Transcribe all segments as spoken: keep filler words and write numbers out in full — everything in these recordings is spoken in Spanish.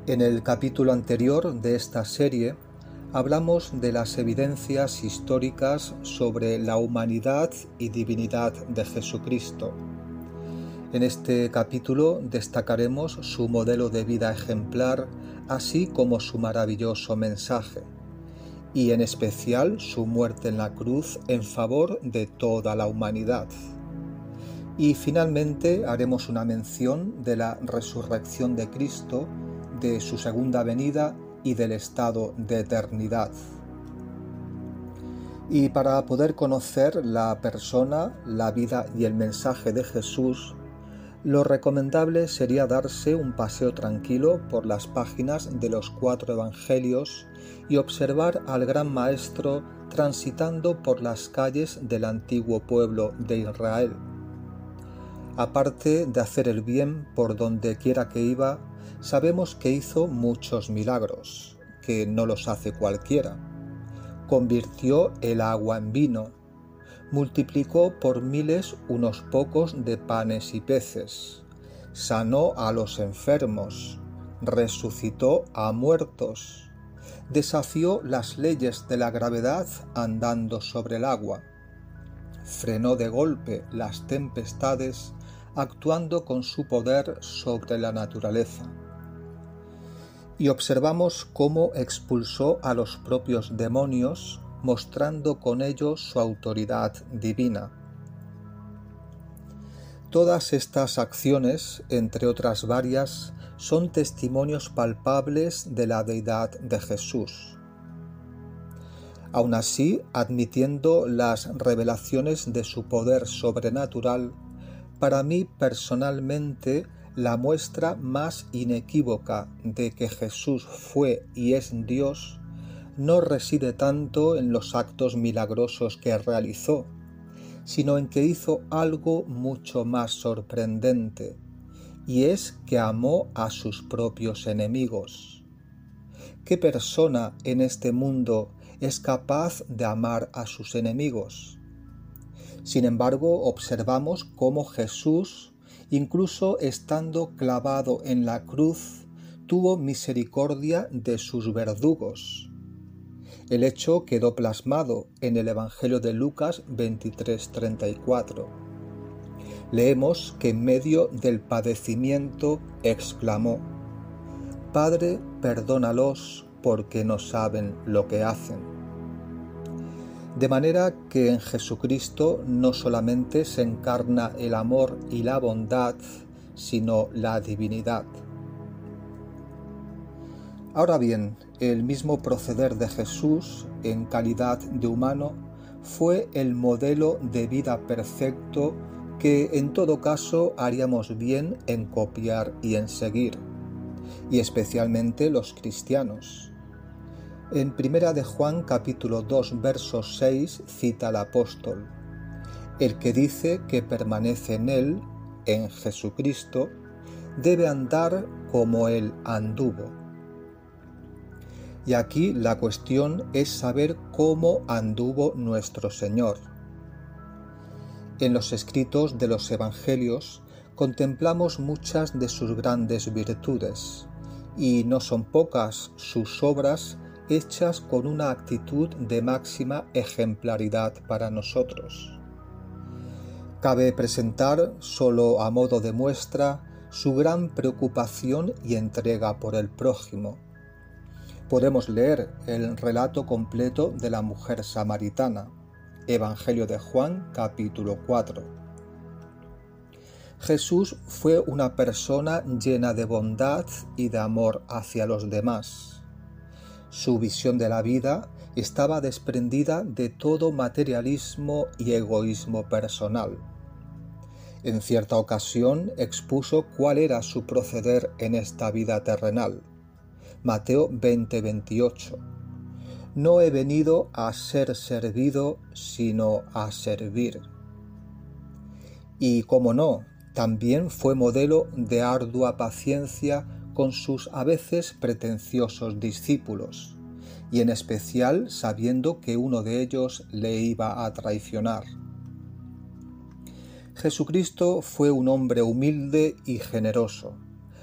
En el capítulo anterior de esta serie hablamos de las evidencias históricas sobre la humanidad y divinidad de Jesucristo. En este capítulo destacaremos su modelo de vida ejemplar, así como su maravilloso mensaje, y en especial su muerte en la cruz en favor de toda la humanidad. Y finalmente haremos una mención de la resurrección de Cristo, de su segunda venida y del estado de eternidad. Y para poder conocer la persona, la vida y el mensaje de Jesús, lo recomendable sería darse un paseo tranquilo por las páginas de los cuatro evangelios y observar al gran maestro transitando por las calles del antiguo pueblo de Israel. Aparte de hacer el bien por donde quiera que iba, sabemos que hizo muchos milagros, que no los hace cualquiera. Convirtió el agua en vino, multiplicó por miles unos pocos de panes y peces, sanó a los enfermos, resucitó a muertos, desafió las leyes de la gravedad andando sobre el agua, frenó de golpe las tempestades actuando con su poder sobre la naturaleza. Y observamos cómo expulsó a los propios demonios, mostrando con ello su autoridad divina. Todas estas acciones, entre otras varias, son testimonios palpables de la deidad de Jesús. Aun así, admitiendo las revelaciones de su poder sobrenatural, para mí personalmente la muestra más inequívoca de que Jesús fue y es Dios no reside tanto en los actos milagrosos que realizó, sino en que hizo algo mucho más sorprendente, y es que amó a sus propios enemigos. ¿Qué persona en este mundo es capaz de amar a sus enemigos? Sin embargo, observamos cómo Jesús, incluso estando clavado en la cruz, tuvo misericordia de sus verdugos. El hecho quedó plasmado en el Evangelio de Lucas veintitrés treinta y cuatro. Leemos que en medio del padecimiento exclamó: «Padre, perdónalos porque no saben lo que hacen». De manera que en Jesucristo no solamente se encarna el amor y la bondad, sino la divinidad. Ahora bien, el mismo proceder de Jesús, en calidad de humano, fue el modelo de vida perfecto que en todo caso haríamos bien en copiar y en seguir, y especialmente los cristianos. En Primera de Juan capítulo dos verso seis cita al apóstol: «El que dice que permanece en él, en Jesucristo, debe andar como él anduvo». Y aquí la cuestión es saber cómo anduvo nuestro Señor. En los escritos de los evangelios contemplamos muchas de sus grandes virtudes, y no son pocas sus obras hechas con una actitud de máxima ejemplaridad para nosotros. Cabe presentar, solo a modo de muestra, su gran preocupación y entrega por el prójimo. Podemos leer el relato completo de la mujer samaritana, Evangelio de Juan, capítulo cuatro. Jesús fue una persona llena de bondad y de amor hacia los demás. Su visión de la vida estaba desprendida de todo materialismo y egoísmo personal. En cierta ocasión expuso cuál era su proceder en esta vida terrenal. Mateo veinte veintiocho. «No he venido a ser servido, sino a servir». Y, cómo no, también fue modelo de ardua paciencia con sus a veces pretenciosos discípulos, y en especial sabiendo que uno de ellos le iba a traicionar. Jesucristo fue un hombre humilde y generoso,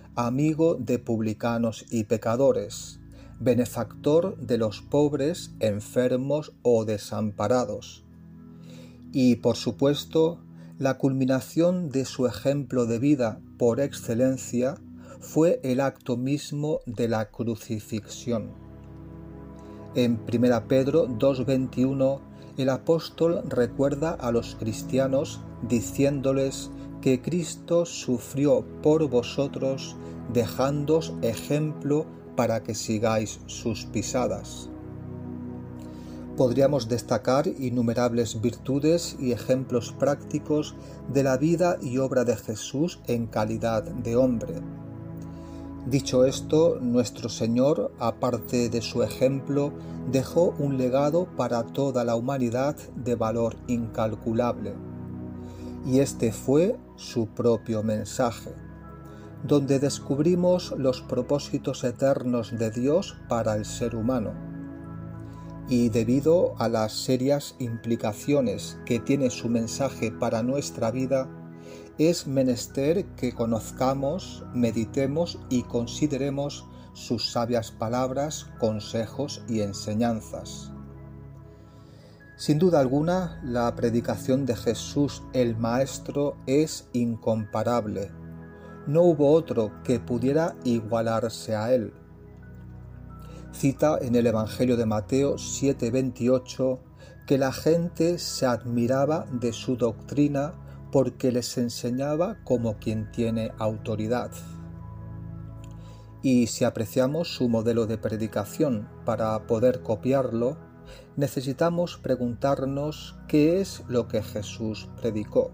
amigo de publicanos y pecadores, benefactor de los pobres, enfermos o desamparados. Y, por supuesto, la culminación de su ejemplo de vida por excelencia fue el acto mismo de la crucifixión. En primera Pedro dos veintiuno, el apóstol recuerda a los cristianos diciéndoles que Cristo sufrió por vosotros, dejándoos ejemplo para que sigáis sus pisadas. Podríamos destacar innumerables virtudes y ejemplos prácticos de la vida y obra de Jesús en calidad de hombre. Dicho esto, nuestro Señor, aparte de su ejemplo, dejó un legado para toda la humanidad de valor incalculable. Y este fue su propio mensaje, donde descubrimos los propósitos eternos de Dios para el ser humano. Y debido a las serias implicaciones que tiene su mensaje para nuestra vida, es menester que conozcamos, meditemos y consideremos sus sabias palabras, consejos y enseñanzas. Sin duda alguna, la predicación de Jesús el Maestro es incomparable. No hubo otro que pudiera igualarse a él. Cita en el Evangelio de Mateo siete veintiocho que la gente se admiraba de su doctrina porque les enseñaba como quien tiene autoridad. Y si apreciamos su modelo de predicación para poder copiarlo, necesitamos preguntarnos qué es lo que Jesús predicó.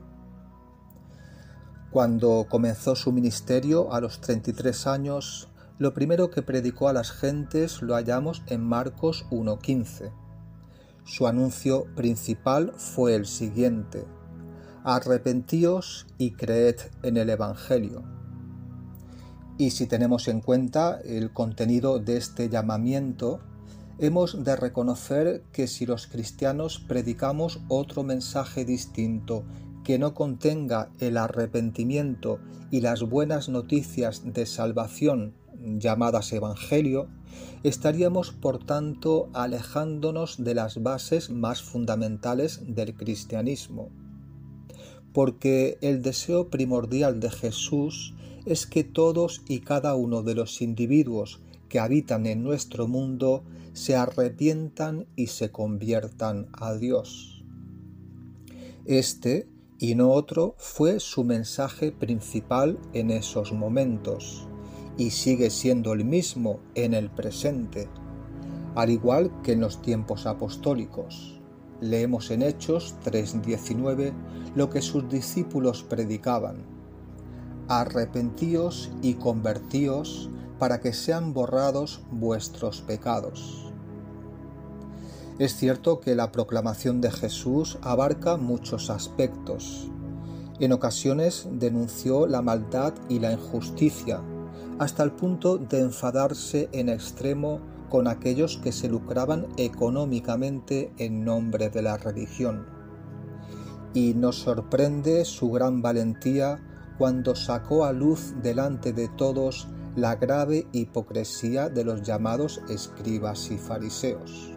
Cuando comenzó su ministerio a los treinta y tres años, lo primero que predicó a las gentes lo hallamos en Marcos uno quince. Su anuncio principal fue el siguiente: arrepentíos y creed en el Evangelio. Y si tenemos en cuenta el contenido de este llamamiento, hemos de reconocer que si los cristianos predicamos otro mensaje distinto que no contenga el arrepentimiento y las buenas noticias de salvación llamadas Evangelio, estaríamos por tanto alejándonos de las bases más fundamentales del cristianismo. Porque el deseo primordial de Jesús es que todos y cada uno de los individuos que habitan en nuestro mundo se arrepientan y se conviertan a Dios. Este, y no otro, fue su mensaje principal en esos momentos, y sigue siendo el mismo en el presente, al igual que en los tiempos apostólicos. Leemos en Hechos tres diecinueve lo que sus discípulos predicaban: arrepentíos y convertíos para que sean borrados vuestros pecados. Es cierto que la proclamación de Jesús abarca muchos aspectos. En ocasiones denunció la maldad y la injusticia, hasta el punto de enfadarse en extremo con aquellos que se lucraban económicamente en nombre de la religión. Y nos sorprende su gran valentía cuando sacó a luz delante de todos la grave hipocresía de los llamados escribas y fariseos.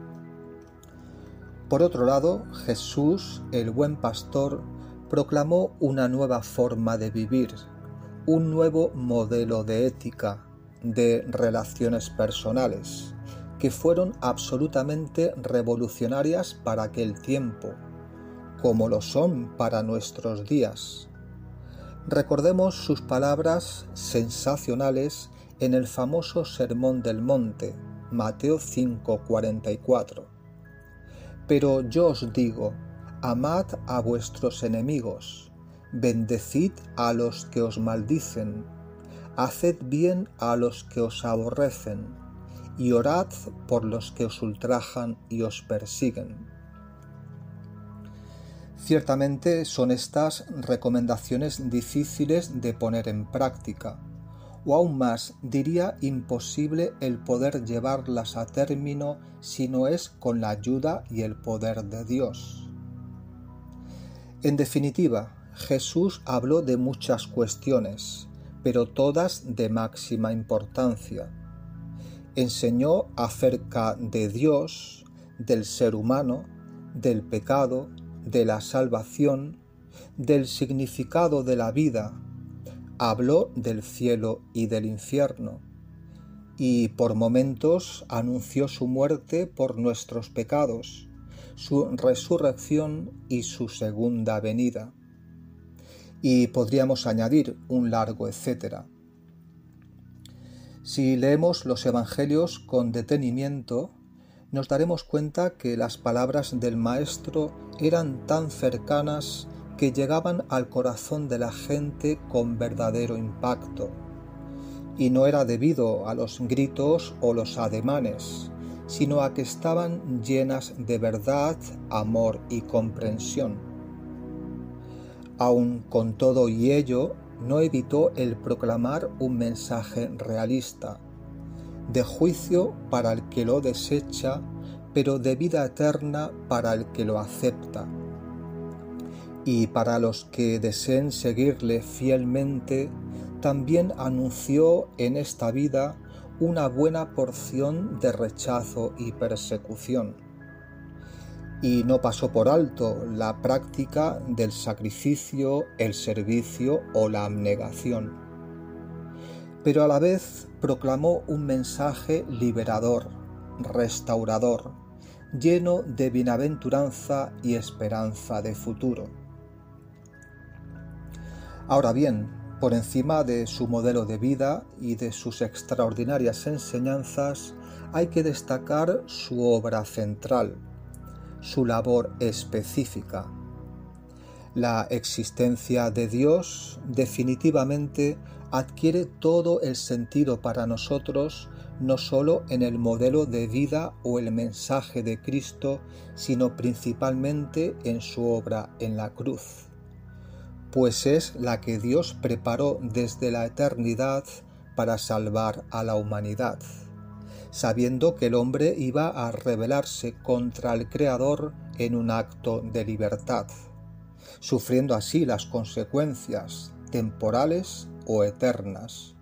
Por otro lado, Jesús, el buen pastor, proclamó una nueva forma de vivir, un nuevo modelo de ética, de relaciones personales, que fueron absolutamente revolucionarias para aquel tiempo, como lo son para nuestros días. Recordemos sus palabras sensacionales en el famoso Sermón del Monte, Mateo cinco cuarenta y cuatro. Pero yo os digo, amad a vuestros enemigos, bendecid a los que os maldicen, haced bien a los que os aborrecen, y orad por los que os ultrajan y os persiguen. Ciertamente son estas recomendaciones difíciles de poner en práctica, o aún más, diría imposible el poder llevarlas a término si no es con la ayuda y el poder de Dios. En definitiva, Jesús habló de muchas cuestiones, pero todas de máxima importancia. Enseñó acerca de Dios, del ser humano, del pecado, de la salvación, del significado de la vida. Habló del cielo y del infierno, y por momentos anunció su muerte por nuestros pecados, su resurrección y su segunda venida. Y podríamos añadir un largo etcétera. Si leemos los evangelios con detenimiento, nos daremos cuenta que las palabras del Maestro eran tan cercanas que llegaban al corazón de la gente con verdadero impacto. Y no era debido a los gritos o los ademanes, sino a que estaban llenas de verdad, amor y comprensión. Aun con todo y ello, no evitó el proclamar un mensaje realista, de juicio para el que lo desecha, pero de vida eterna para el que lo acepta. Y para los que deseen seguirle fielmente, también anunció en esta vida una buena porción de rechazo y persecución. Y no pasó por alto la práctica del sacrificio, el servicio o la abnegación. Pero a la vez proclamó un mensaje liberador, restaurador, lleno de bienaventuranza y esperanza de futuro. Ahora bien, por encima de su modelo de vida y de sus extraordinarias enseñanzas, hay que destacar su obra central, su labor específica. La existencia de Dios definitivamente adquiere todo el sentido para nosotros, no solo en el modelo de vida o el mensaje de Cristo, sino principalmente en su obra en la cruz, pues es la que Dios preparó desde la eternidad para salvar a la humanidad, sabiendo que el hombre iba a rebelarse contra el Creador en un acto de libertad, sufriendo así las consecuencias temporales o eternas.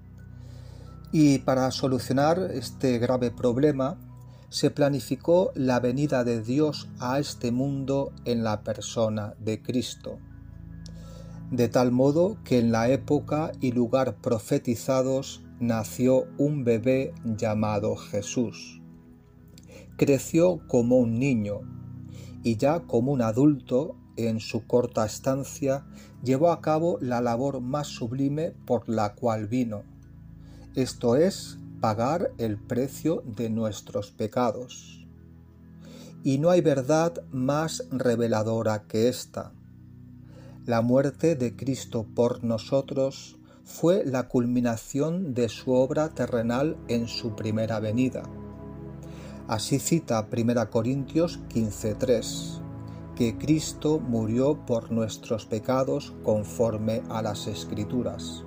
Y para solucionar este grave problema, se planificó la venida de Dios a este mundo en la persona de Cristo, de tal modo que en la época y lugar profetizados nació un bebé llamado Jesús. Creció como un niño y ya como un adulto, en su corta estancia, llevó a cabo la labor más sublime por la cual vino, esto es, pagar el precio de nuestros pecados. Y no hay verdad más reveladora que esta. La muerte de Cristo por nosotros fue la culminación de su obra terrenal en su primera venida. Así cita primera Corintios quince tres, que Cristo murió por nuestros pecados conforme a las Escrituras.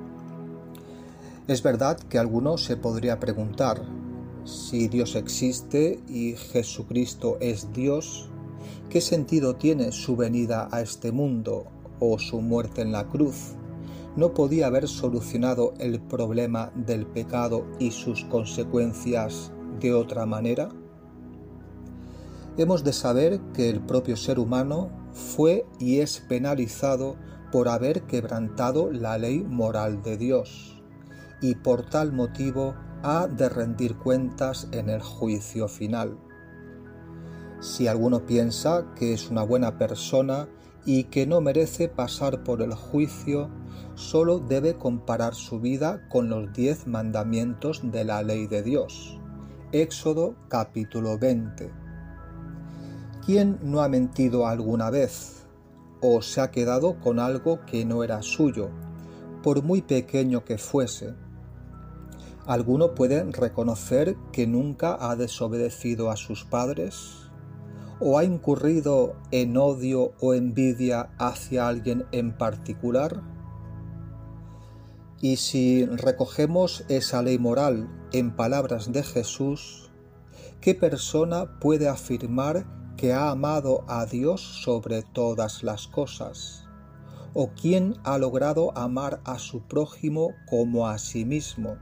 Es verdad que alguno se podría preguntar, si Dios existe y Jesucristo es Dios, ¿qué sentido tiene su venida a este mundo o su muerte en la cruz? ¿No podía haber solucionado el problema del pecado y sus consecuencias de otra manera? Hemos de saber que el propio ser humano fue y es penalizado por haber quebrantado la ley moral de Dios, y por tal motivo ha de rendir cuentas en el juicio final. Si alguno piensa que es una buena persona y que no merece pasar por el juicio, solo debe comparar su vida con los diez mandamientos de la ley de Dios. Éxodo capítulo veinte. ¿Quién no ha mentido alguna vez o se ha quedado con algo que no era suyo, por muy pequeño que fuese? ¿Alguno puede reconocer que nunca ha desobedecido a sus padres? ¿O ha incurrido en odio o envidia hacia alguien en particular? Y si recogemos esa ley moral en palabras de Jesús, ¿qué persona puede afirmar que ha amado a Dios sobre todas las cosas? ¿O quién ha logrado amar a su prójimo como a sí mismo?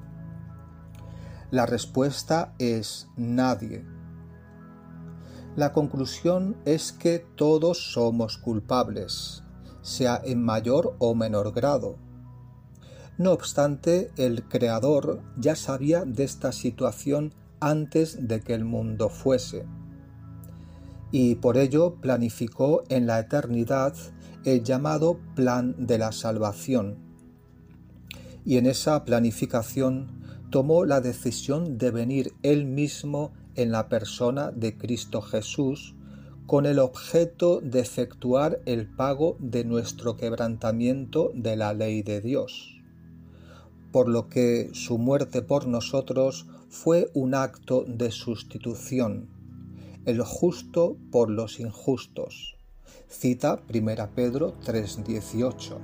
La respuesta es nadie. La conclusión es que todos somos culpables, sea en mayor o menor grado. No obstante, el Creador ya sabía de esta situación antes de que el mundo fuese, y por ello planificó en la eternidad el llamado plan de la salvación. Y en esa planificación tomó la decisión de venir Él mismo en la persona de Cristo Jesús, con el objeto de efectuar el pago de nuestro quebrantamiento de la ley de Dios, por lo que su muerte por nosotros fue un acto de sustitución, el justo por los injustos. Cita primera Pedro tres dieciocho.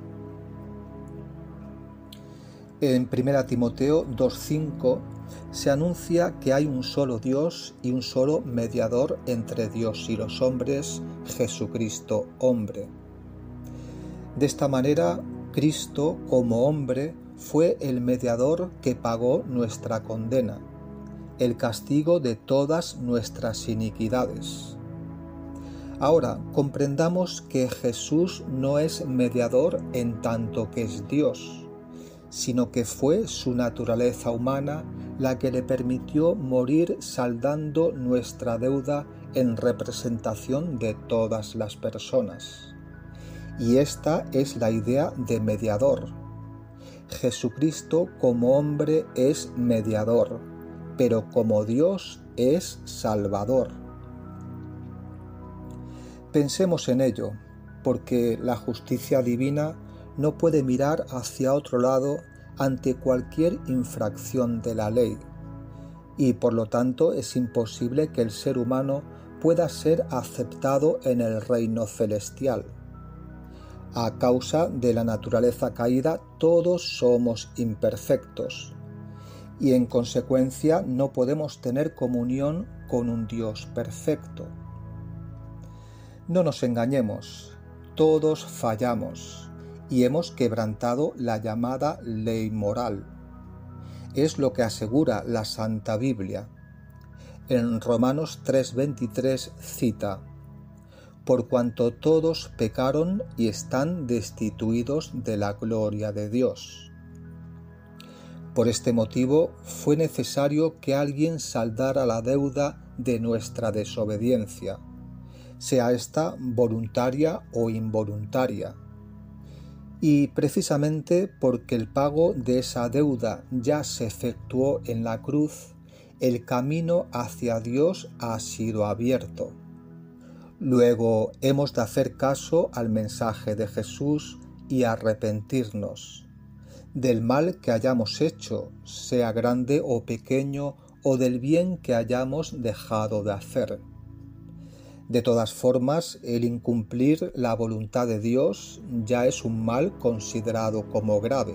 En primera Timoteo dos cinco se anuncia que hay un solo Dios y un solo mediador entre Dios y los hombres, Jesucristo hombre. De esta manera, Cristo como hombre fue el mediador que pagó nuestra condena, el castigo de todas nuestras iniquidades. Ahora, comprendamos que Jesús no es mediador en tanto que es Dios, sino que fue su naturaleza humana la que le permitió morir saldando nuestra deuda en representación de todas las personas. Y esta es la idea de mediador. Jesucristo como hombre es mediador, pero como Dios es salvador. Pensemos en ello, porque la justicia divina no puede mirar hacia otro lado ante cualquier infracción de la ley, y por lo tanto es imposible que el ser humano pueda ser aceptado en el reino celestial. A causa de la naturaleza caída, todos somos imperfectos, y en consecuencia no podemos tener comunión con un Dios perfecto. No nos engañemos, todos fallamos y hemos quebrantado la llamada ley moral. Es lo que asegura la Santa Biblia. En Romanos tres veintitrés cita: por cuanto todos pecaron y están destituidos de la gloria de Dios. Por este motivo fue necesario que alguien saldara la deuda de nuestra desobediencia, sea esta voluntaria o involuntaria. Y precisamente porque el pago de esa deuda ya se efectuó en la cruz, el camino hacia Dios ha sido abierto. Luego hemos de hacer caso al mensaje de Jesús y arrepentirnos del mal que hayamos hecho, sea grande o pequeño, o del bien que hayamos dejado de hacer. De todas formas, el incumplir la voluntad de Dios ya es un mal considerado como grave.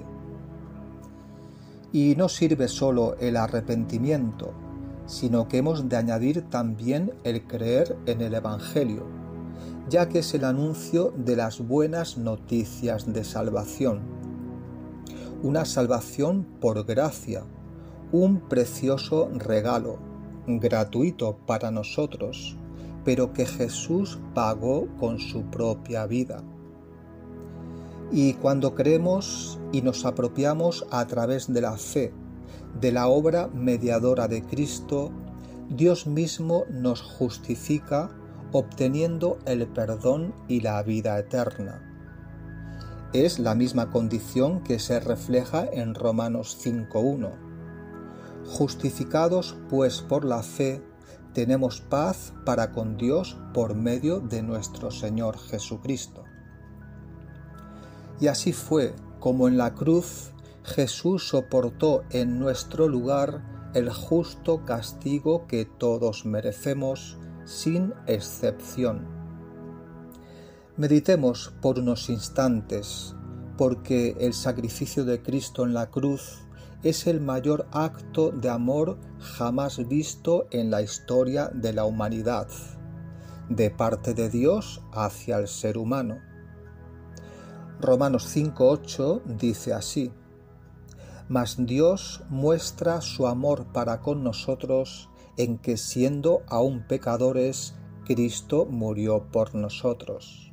Y no sirve solo el arrepentimiento, sino que hemos de añadir también el creer en el Evangelio, ya que es el anuncio de las buenas noticias de salvación. Una salvación por gracia, un precioso regalo, gratuito para nosotros, pero que Jesús pagó con su propia vida. Y cuando creemos y nos apropiamos a través de la fe de la obra mediadora de Cristo, Dios mismo nos justifica obteniendo el perdón y la vida eterna. Es la misma condición que se refleja en Romanos cinco uno. Justificados pues por la fe, tenemos paz para con Dios por medio de nuestro Señor Jesucristo. Y así fue como en la cruz Jesús soportó en nuestro lugar el justo castigo que todos merecemos, sin excepción. Meditemos por unos instantes, porque el sacrificio de Cristo en la cruz es el mayor acto de amor jamás visto en la historia de la humanidad, de parte de Dios hacia el ser humano. Romanos cinco ocho dice así: Mas Dios muestra su amor para con nosotros en que, siendo aún pecadores, Cristo murió por nosotros.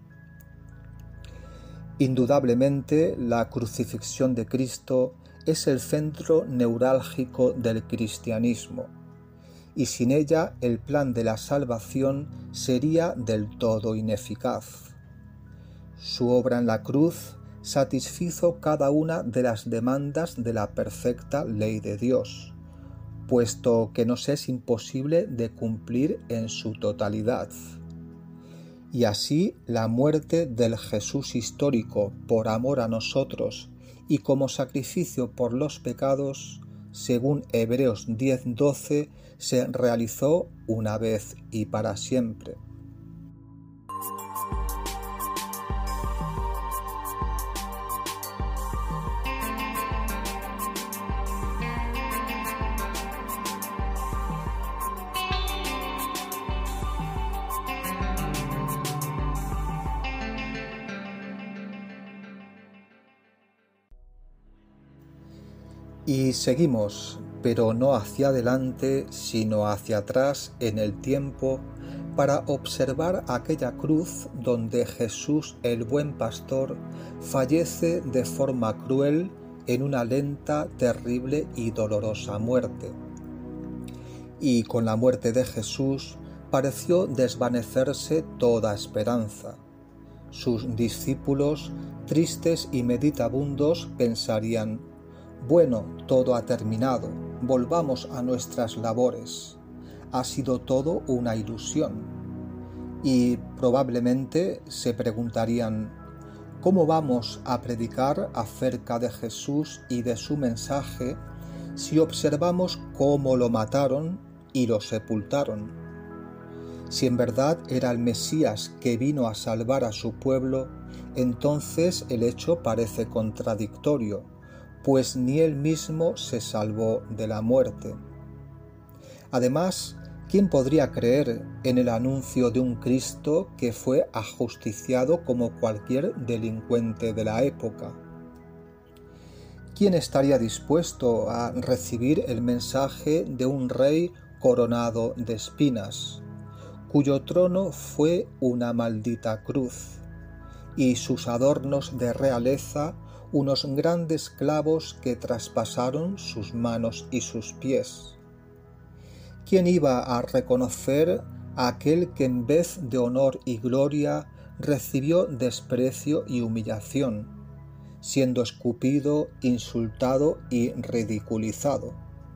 Indudablemente, la crucifixión de Cristo es el centro neurálgico del cristianismo, y sin ella el plan de la salvación sería del todo ineficaz. Su obra en la cruz satisfizo cada una de las demandas de la perfecta ley de Dios, puesto que nos es imposible de cumplir en su totalidad. Y así la muerte del Jesús histórico por amor a nosotros y como sacrificio por los pecados, según Hebreos diez doce, se realizó una vez y para siempre. Y seguimos, pero no hacia adelante, sino hacia atrás en el tiempo, para observar aquella cruz donde Jesús, el buen pastor, fallece de forma cruel en una lenta, terrible y dolorosa muerte. Y con la muerte de Jesús pareció desvanecerse toda esperanza. Sus discípulos, tristes y meditabundos, pensarían: bueno, todo ha terminado, volvamos a nuestras labores. Ha sido todo una ilusión. Y probablemente se preguntarían: ¿cómo vamos a predicar acerca de Jesús y de su mensaje si observamos cómo lo mataron y lo sepultaron? Si en verdad era el Mesías que vino a salvar a su pueblo, entonces el hecho parece contradictorio, pues ni él mismo se salvó de la muerte. Además, ¿quién podría creer en el anuncio de un Cristo que fue ajusticiado como cualquier delincuente de la época? ¿Quién estaría dispuesto a recibir el mensaje de un rey coronado de espinas, cuyo trono fue una maldita cruz, y sus adornos de realeza unos grandes clavos que traspasaron sus manos y sus pies? ¿Quién iba a reconocer a aquel que en vez de honor y gloria recibió desprecio y humillación, siendo escupido, insultado y ridiculizado?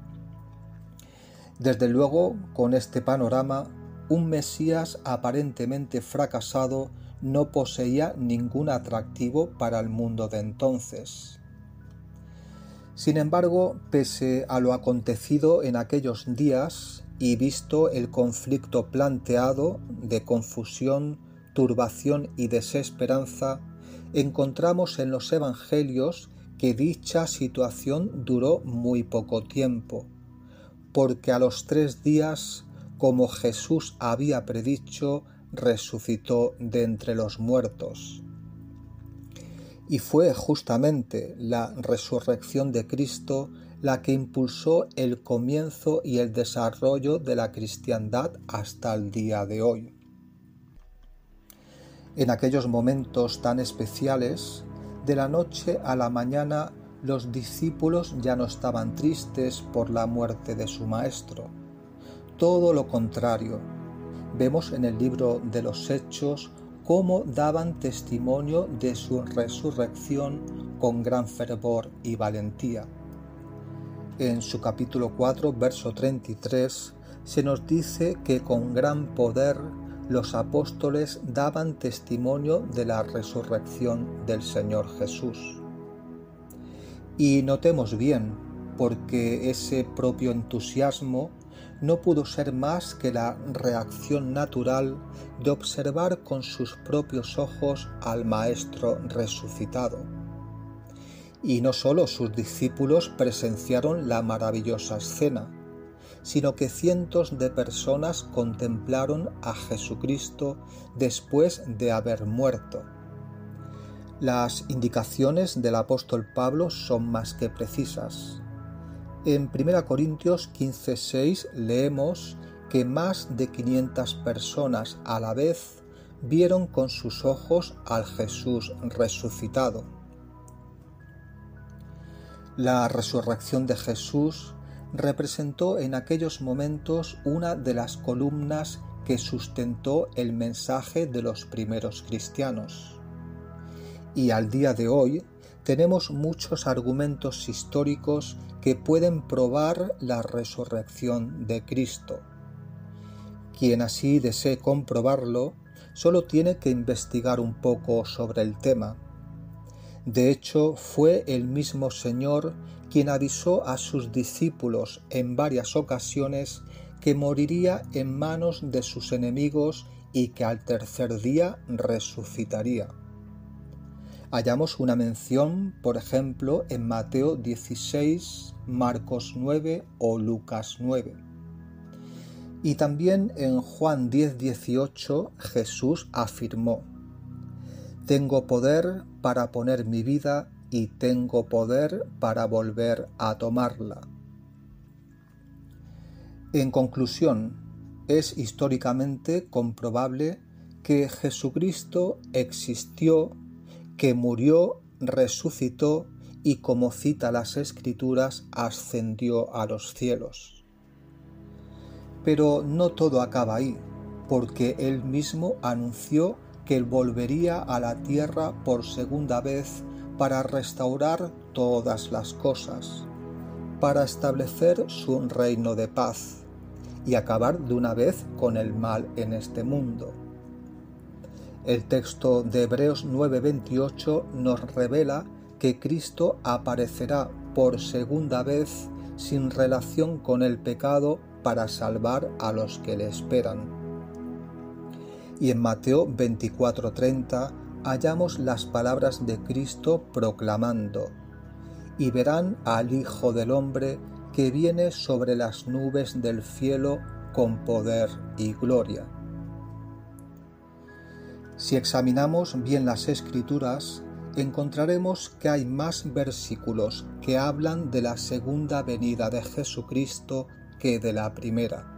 Desde luego, con este panorama, un Mesías aparentemente fracasado no poseía ningún atractivo para el mundo de entonces. Sin embargo, pese a lo acontecido en aquellos días y visto el conflicto planteado de confusión, turbación y desesperanza, encontramos en los Evangelios que dicha situación duró muy poco tiempo, porque a los tres días, como Jesús había predicho, resucitó de entre los muertos. Y fue justamente la resurrección de Cristo la que impulsó el comienzo y el desarrollo de la cristiandad hasta el día de hoy. En aquellos momentos tan especiales, de la noche a la mañana, los discípulos ya no estaban tristes por la muerte de su maestro. Todo lo contrario. Vemos en el libro de los Hechos cómo daban testimonio de su resurrección con gran fervor y valentía. En su capítulo cuatro, verso treinta y tres, se nos dice que con gran poder los apóstoles daban testimonio de la resurrección del Señor Jesús. Y notemos bien, porque ese propio entusiasmo no pudo ser más que la reacción natural de observar con sus propios ojos al Maestro resucitado. Y no solo sus discípulos presenciaron la maravillosa escena, sino que cientos de personas contemplaron a Jesucristo después de haber muerto. Las indicaciones del apóstol Pablo son más que precisas. En primera Corintios quince seis leemos que más de quinientas personas a la vez vieron con sus ojos al Jesús resucitado. La resurrección de Jesús representó en aquellos momentos una de las columnas que sustentó el mensaje de los primeros cristianos. Y al día de hoy tenemos muchos argumentos históricos que pueden probar la resurrección de Cristo. Quien así desee comprobarlo, solo tiene que investigar un poco sobre el tema. De hecho, fue el mismo Señor quien avisó a sus discípulos en varias ocasiones que moriría en manos de sus enemigos y que al tercer día resucitaría. Hallamos una mención, por ejemplo, en Mateo dieciséis, Marcos nueve o Lucas nueve. Y también en Juan diez dieciocho Jesús afirmó: «Tengo poder para poner mi vida y tengo poder para volver a tomarla». En conclusión, es históricamente comprobable que Jesucristo existió, que murió, resucitó y, como cita las Escrituras, ascendió a los cielos. Pero no todo acaba ahí, porque él mismo anunció que él volvería a la tierra por segunda vez para restaurar todas las cosas, para establecer su reino de paz y acabar de una vez con el mal en este mundo. El texto de Hebreos nueve veintiocho nos revela que Cristo aparecerá por segunda vez sin relación con el pecado para salvar a los que le esperan. Y en Mateo veinticuatro treinta hallamos las palabras de Cristo proclamando: «Y verán al Hijo del Hombre que viene sobre las nubes del cielo con poder y gloria». Si examinamos bien las Escrituras, encontraremos que hay más versículos que hablan de la segunda venida de Jesucristo que de la primera.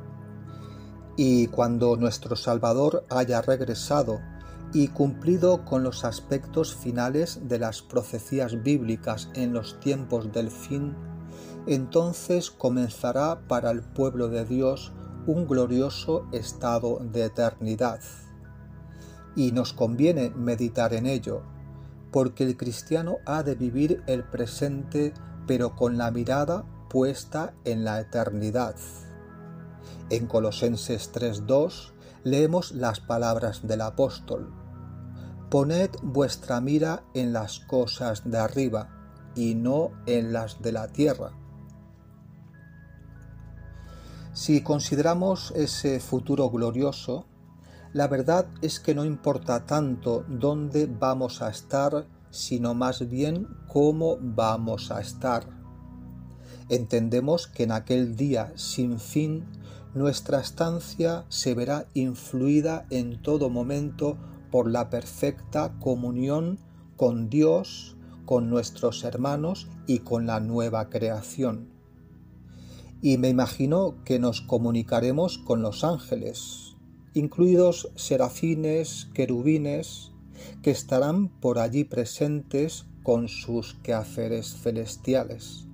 Y cuando nuestro Salvador haya regresado y cumplido con los aspectos finales de las profecías bíblicas en los tiempos del fin, entonces comenzará para el pueblo de Dios un glorioso estado de eternidad. Y nos conviene meditar en ello, porque el cristiano ha de vivir el presente, pero con la mirada puesta en la eternidad. En Colosenses tres dos leemos las palabras del apóstol: «Poned vuestra mira en las cosas de arriba y no en las de la tierra». Si consideramos ese futuro glorioso, la verdad es que no importa tanto dónde vamos a estar, sino más bien cómo vamos a estar. Entendemos que en aquel día sin fin nuestra estancia se verá influida en todo momento por la perfecta comunión con Dios, con nuestros hermanos y con la nueva creación. Y me imagino que nos comunicaremos con los ángeles, incluidos serafines, querubines, que estarán por allí presentes con sus quehaceres celestiales.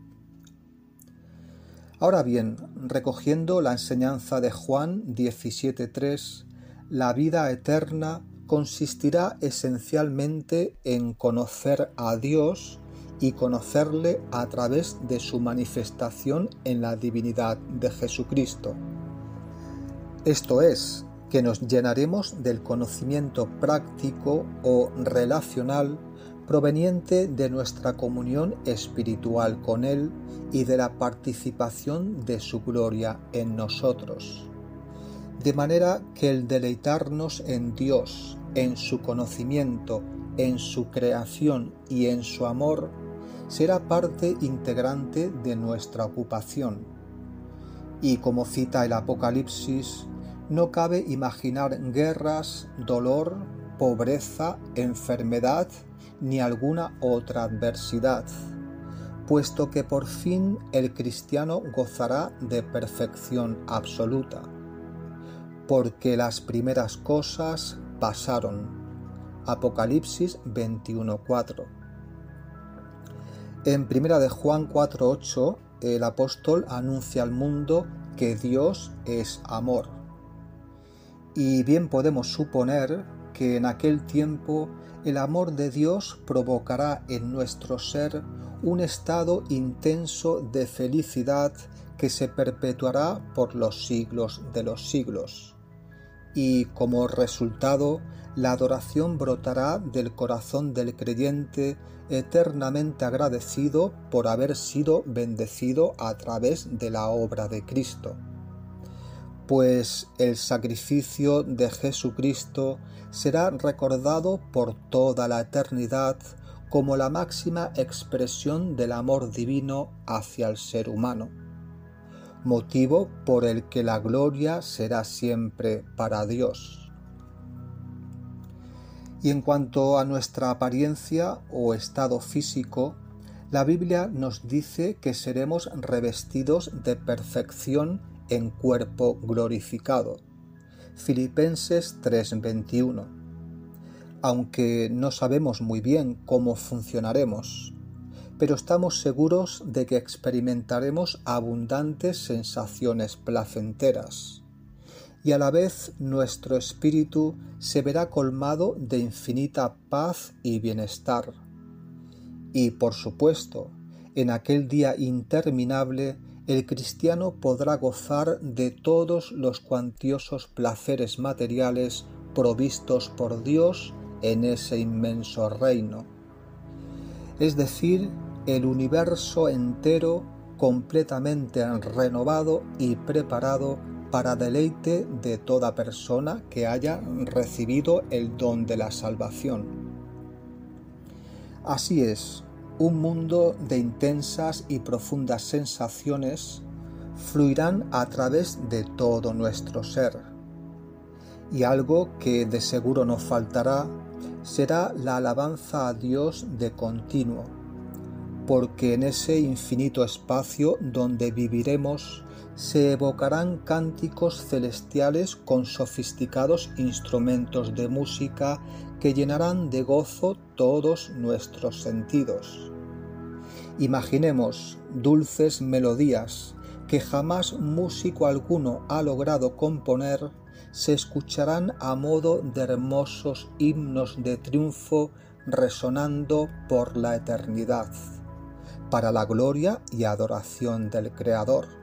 Ahora bien, recogiendo la enseñanza de Juan diecisiete tres, la vida eterna consistirá esencialmente en conocer a Dios y conocerle a través de su manifestación en la divinidad de Jesucristo. Esto es, que nos llenaremos del conocimiento práctico o relacional proveniente de nuestra comunión espiritual con Él y de la participación de su gloria en nosotros. De manera que el deleitarnos en Dios, en su conocimiento, en su creación y en su amor, será parte integrante de nuestra ocupación. Y como cita el Apocalipsis, no cabe imaginar guerras, dolor, pobreza, enfermedad ni alguna otra adversidad, puesto que por fin el cristiano gozará de perfección absoluta, porque las primeras cosas pasaron. Apocalipsis veintiuno cuatro. En primera de Juan cuatro ocho, el apóstol anuncia al mundo que Dios es amor. Y bien podemos suponer que en aquel tiempo el amor de Dios provocará en nuestro ser un estado intenso de felicidad que se perpetuará por los siglos de los siglos. Y como resultado, la adoración brotará del corazón del creyente eternamente agradecido por haber sido bendecido a través de la obra de Cristo. Pues el sacrificio de Jesucristo será recordado por toda la eternidad como la máxima expresión del amor divino hacia el ser humano, motivo por el que la gloria será siempre para Dios. Y en cuanto a nuestra apariencia o estado físico, la Biblia nos dice que seremos revestidos de perfección en cuerpo glorificado. Filipenses tres veintiuno. Aunque no sabemos muy bien cómo funcionaremos, pero estamos seguros de que experimentaremos abundantes sensaciones placenteras, y a la vez nuestro espíritu se verá colmado de infinita paz y bienestar. Y por supuesto, en aquel día interminable, el cristiano podrá gozar de todos los cuantiosos placeres materiales provistos por Dios en ese inmenso reino. Es decir, el universo entero completamente renovado y preparado para deleite de toda persona que haya recibido el don de la salvación. Así es, un mundo de intensas y profundas sensaciones fluirán a través de todo nuestro ser. Y algo que de seguro no faltará será la alabanza a Dios de continuo, porque en ese infinito espacio donde viviremos se evocarán cánticos celestiales con sofisticados instrumentos de música que llenarán de gozo todos nuestros sentidos. Imaginemos dulces melodías que jamás músico alguno ha logrado componer, se escucharán a modo de hermosos himnos de triunfo resonando por la eternidad, para la gloria y adoración del Creador.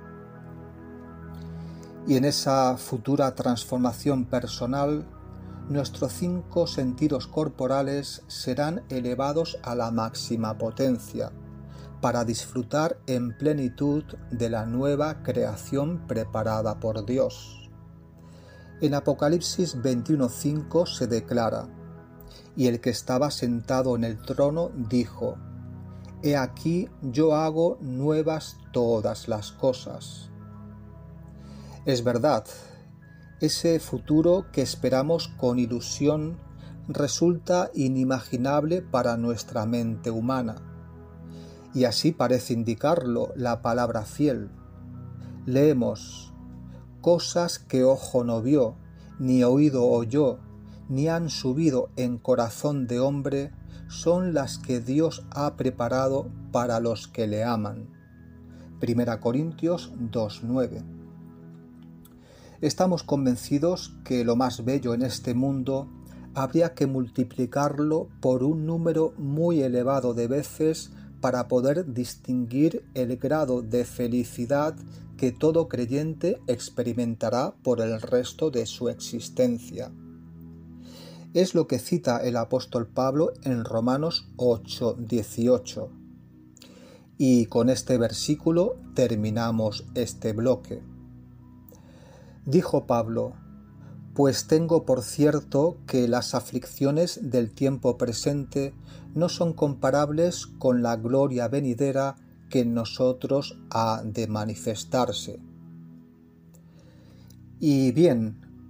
Y en esa futura transformación personal, nuestros cinco sentidos corporales serán elevados a la máxima potencia, para disfrutar en plenitud de la nueva creación preparada por Dios. En Apocalipsis veintiuno cinco se declara: y el que estaba sentado en el trono dijo: He aquí yo hago nuevas todas las cosas. Es verdad, ese futuro que esperamos con ilusión resulta inimaginable para nuestra mente humana. Y así parece indicarlo la palabra fiel. Leemos: cosas que ojo no vio, ni oído oyó, ni han subido en corazón de hombre, son las que Dios ha preparado para los que le aman. Primera Corintios dos nueve. Estamos convencidos que lo más bello en este mundo habría que multiplicarlo por un número muy elevado de veces para poder distinguir el grado de felicidad que todo creyente experimentará por el resto de su existencia. Es lo que cita el apóstol Pablo en Romanos ocho dieciocho. Y con este versículo terminamos este bloque. Dijo Pablo: pues tengo por cierto que las aflicciones del tiempo presente no son comparables con la gloria venidera que en nosotros ha de manifestarse. Y bien,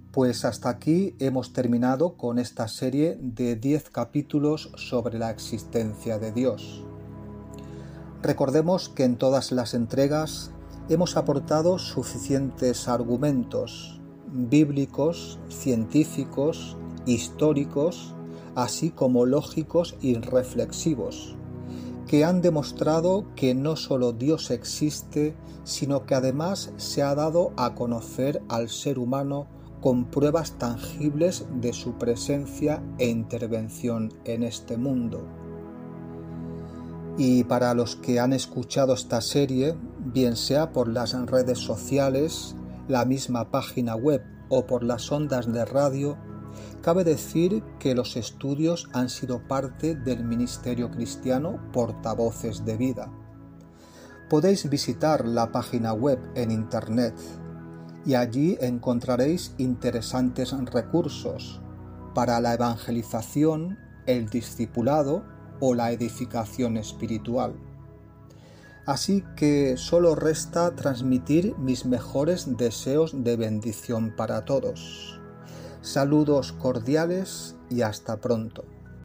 Pues hasta aquí hemos terminado con esta serie de diez capítulos sobre la existencia de Dios. Recordemos que en todas las entregas hemos aportado suficientes argumentos bíblicos, científicos, históricos, así como lógicos y reflexivos, que han demostrado que no solo Dios existe, sino que además se ha dado a conocer al ser humano con pruebas tangibles de su presencia e intervención en este mundo. Y para los que han escuchado esta serie, bien sea por las redes sociales, la misma página web o por las ondas de radio, cabe decir que los estudios han sido parte del ministerio cristiano Portavoces de Vida. Podéis visitar la página web en internet y allí encontraréis interesantes recursos para la evangelización, el discipulado o la edificación espiritual. Así que solo resta transmitir mis mejores deseos de bendición para todos. Saludos cordiales y hasta pronto.